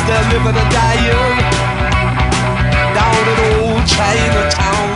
they're living and dying down in old Chinatown.